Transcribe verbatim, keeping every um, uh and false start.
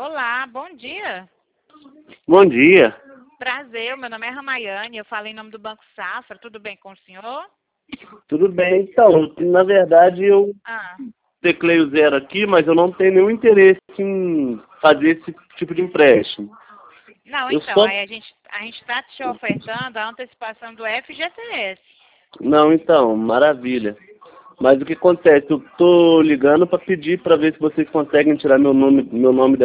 Olá, bom dia. Bom dia. Prazer, meu nome é Ramayane, eu falo em nome do Banco Safra, tudo bem com o senhor? Tudo bem? Então, na verdade eu Ah, teclei o zero aqui, mas eu não tenho nenhum interesse em fazer esse tipo de empréstimo. não, Eu então, só... aí a gente a gente está te ofertando a antecipação do F G T S. Não, então, maravilha. Mas o que acontece? Eu tô ligando para pedir para ver se vocês conseguem tirar meu nome, meu nome